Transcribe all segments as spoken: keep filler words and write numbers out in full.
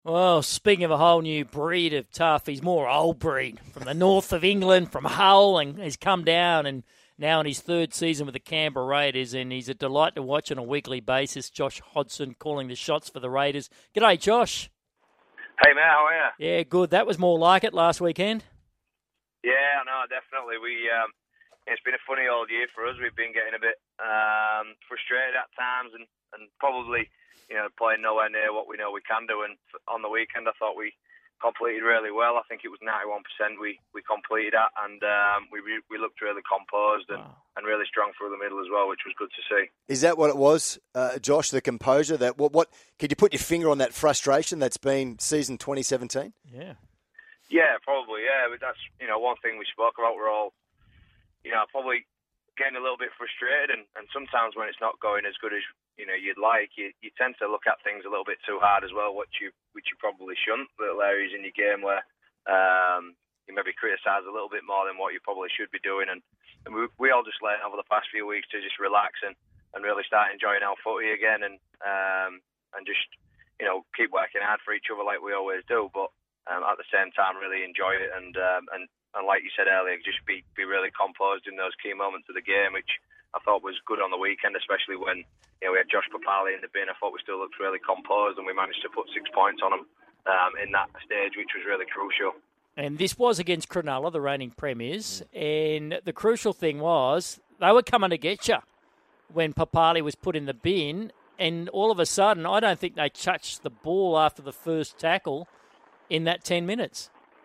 Well, speaking of a whole new breed of tough, he's more old breed from the north of England, from Hull, and he's come down and now in his third season with the Canberra Raiders, and he's a delight to watch on a weekly basis. Josh Hodgson calling the shots for the Raiders. G'day, Josh. Hey, Matt, how are you? Yeah, good. That was more like it last weekend. Yeah, no, definitely. We um, it's been a funny old year for us. We've been getting a bit um, frustrated at times, and, and probably, you know, playing nowhere near what we know we can do. And on the weekend, I thought we completed really well. I think it was ninety-one percent we, we completed at, and um, we we looked really composed and, wow. and really strong through the middle as well, which was good to see. Is that what it was, uh, Josh? The composure that what what could you put your finger on that frustration that's been season twenty seventeen? Yeah, yeah, probably. Yeah, but that's you know one thing we spoke about. We're all you know probably getting a little bit frustrated, and, and sometimes when it's not going as good as you know you'd like, you, you tend to look at things a little bit too hard as well, which you which you probably shouldn't. Little areas in your game where um, you maybe criticise a little bit more than what you probably should be doing, and, and we we all just learned over the past few weeks to just relax and, and really start enjoying our footy again, and um, and just you know keep working hard for each other like we always do, but um, at the same time really enjoy it and um, and and like you said earlier, just be be really composed in those key moments of the game, which I thought was good on the weekend, especially when you know we had Josh Papali in the bin. I thought we still looked really composed, and we managed to put six points on him um, in that stage, which was really crucial. And this was against Cronulla, the reigning premiers, and the crucial thing was they were coming to get you when Papali was put in the bin, and all of a sudden, I don't think they touched the ball after the first tackle in that ten minutes.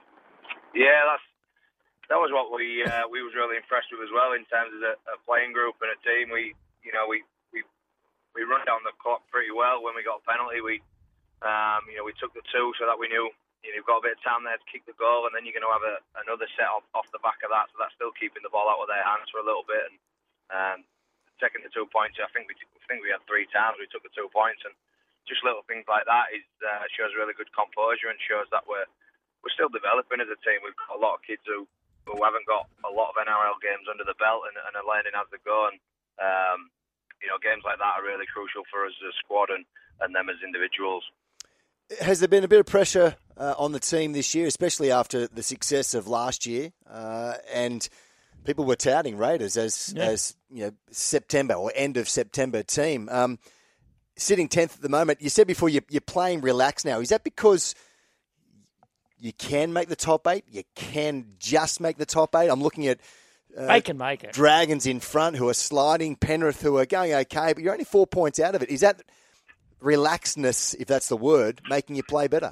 Yeah, that's. That was what we uh, we was really impressed with as well in terms of a, a playing group and a team. We you know we, we we run down the clock pretty well when we got a penalty. We um, you know we took the two so that we knew you know, you've got a bit of time there to kick the goal, and then you're going to have a, another set off, off the back of that. So that's still keeping the ball out of their hands for a little bit. And um, taking the two points, I think we I think we had three times we took the two points, and just little things like that is uh, shows really good composure and shows that we're we're still developing as a team. We've got a lot of kids who. who haven't got a lot of N R L games under the belt and, and are learning as they go. And, um, you know, games like that are really crucial for us as a squad and, and them as individuals. Has there been a bit of pressure uh, on the team this year, especially after the success of last year? Uh, and people were touting Raiders as, yeah. as you know, September or end of September team. Um, sitting tenth at the moment, you said before you're, you're playing relaxed now. Is that because you can make the top eight? You can just make the top eight? I'm looking at uh, they can make it. Dragons in front who are sliding, Penrith who are going okay, but you're only four points out of it. Is that relaxedness, if that's the word, making you play better?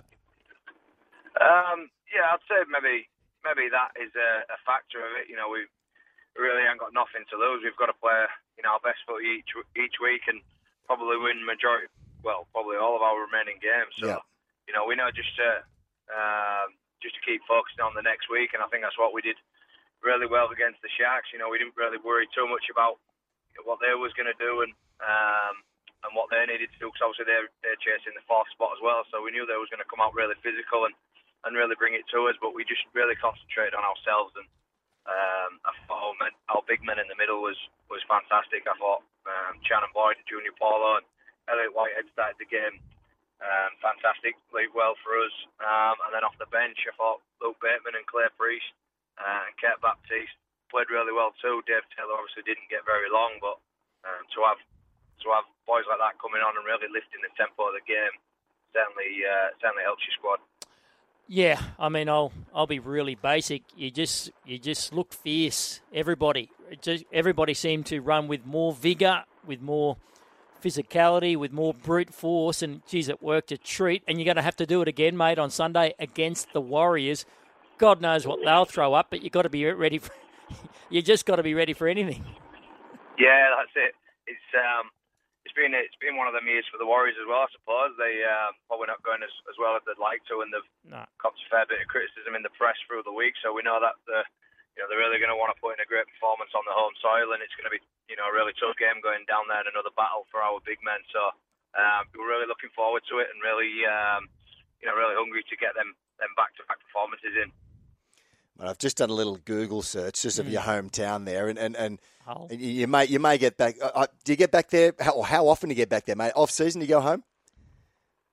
Um, yeah, I'd say maybe maybe that is a, a factor of it. You know, we really ain't got nothing to lose. We've got to play you know, our best footy each, each week and probably win majority, well, probably all of our remaining games. So, yeah. you know, we know just to... Um, just to keep focusing on the next week, and I think that's what we did really well against the Sharks. You know, we didn't really worry too much about what they was going to do and um, and what they needed to do, because obviously they're, they're chasing the fourth spot as well, so we knew they was going to come out really physical and, and really bring it to us, but we just really concentrated on ourselves, and um, I thought our, men, our big men in the middle was, was fantastic. I thought um, Shannon Boyd, Junior Paulo and Elliot Whitehead started the game Um, fantastically well for us. Um, and then off the bench, I thought Luke Bateman and Claire Priest uh, and Kurt Baptiste played really well too. Dave Taylor obviously didn't get very long, but um, to have to have boys like that coming on and really lifting the tempo of the game certainly uh, certainly helps your squad. Yeah, I mean, I'll I'll be really basic. You just you just looked fierce. Everybody, just, everybody seemed to run with more vigour, with more physicality, with more brute force, and geez, it worked a treat. And you're going to have to do it again, mate, on Sunday against the Warriors. God knows what they'll throw up, but you've got to be ready for. You just got to be ready for anything. Yeah, that's it. It's um, it's been it's been one of them years for the Warriors as well. I suppose they um, probably not going as, as well as they'd like to, and they've no. copped a fair bit of criticism in the press through the week. So we know that the you know they're really going to want to put in a great performance on the home soil, and it's going to be. You know, a really tough game going down there and another battle for our big men. So um, we're really looking forward to it and really, um, you know, really hungry to get them, them back-to-back performances in. Well, I've just done a little Google search just of mm. your hometown there, and and, and, oh. and you may you may get back. Uh, do you get back there? How, or how often do you get back there, mate? Off season, do you go home?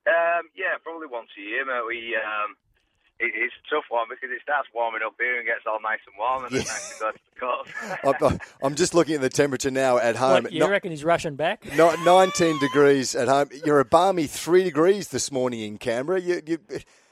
Um, yeah, probably once a year, mate. We um, it, it's a tough one because it starts warming up here and gets all nice and warm, and Yeah. then actually goes to the coast. I'm, I'm just looking at the temperature now at home. What, you reckon he's rushing back? No, nineteen degrees at home. You're a balmy three degrees this morning in Canberra. You, you,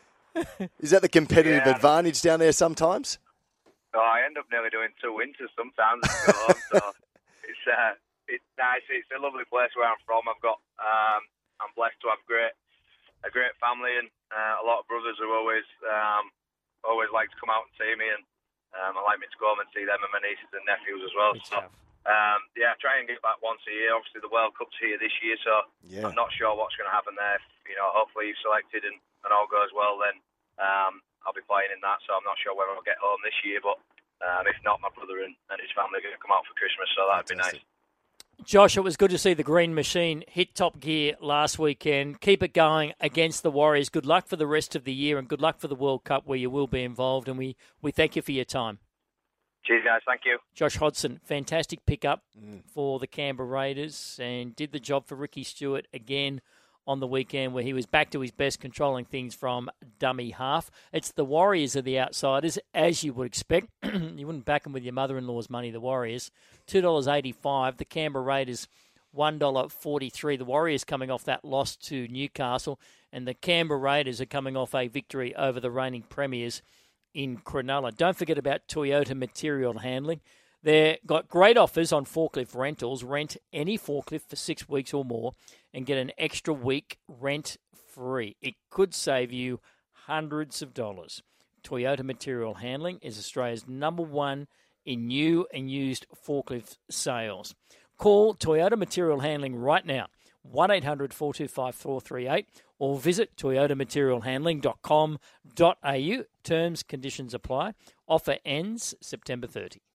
is that the competitive Yeah. advantage down there sometimes? So I end up nearly doing two winters sometimes. At home, so it's uh, it's nice. It's a lovely place where I'm from. I've got um, I'm blessed to have great a great family and uh, a lot of brothers who always um, always like to come out and see me, and um, I like me to go home and see them and my nieces and nephews as well. Good So stuff. um, yeah, I try and get back once a year. Obviously, the World Cup's here this year, so Yeah. I'm not sure what's going to happen there. You know, hopefully you've selected and, and all goes well, then um, I'll be playing in that. So I'm not sure whether I'll get home this year, but um, if not, my brother and, and his family are going to come out for Christmas, so that'd be Fantastic. nice. Josh, it was good to see the Green Machine hit top gear last weekend. Keep it going against the Warriors. Good luck for the rest of the year and good luck for the World Cup where you will be involved. And we, we thank you for your time. Cheers, guys. Thank you. Josh Hodson, fantastic pickup mm. for the Canberra Raiders and did the job for Ricky Stewart again on the weekend where he was back to his best, controlling things from dummy half. It's the Warriors are the outsiders, as you would expect. You wouldn't back them with your mother-in-law's money, the Warriors. two dollars eighty-five. The Canberra Raiders, one dollar forty-three. The Warriors coming off that loss to Newcastle, and the Canberra Raiders are coming off a victory over the reigning premiers in Cronulla. Don't forget about Toyota Material Handling. They've got great offers on forklift rentals. Rent any forklift for six weeks or more and get an extra week rent free. It could save you hundreds of dollars. Toyota Material Handling is Australia's number one in new and used forklift sales. Call Toyota Material Handling right now, one eight hundred four two five four three eight, or visit toyota material handling dot com dot a u. Terms, conditions apply. Offer ends September thirtieth.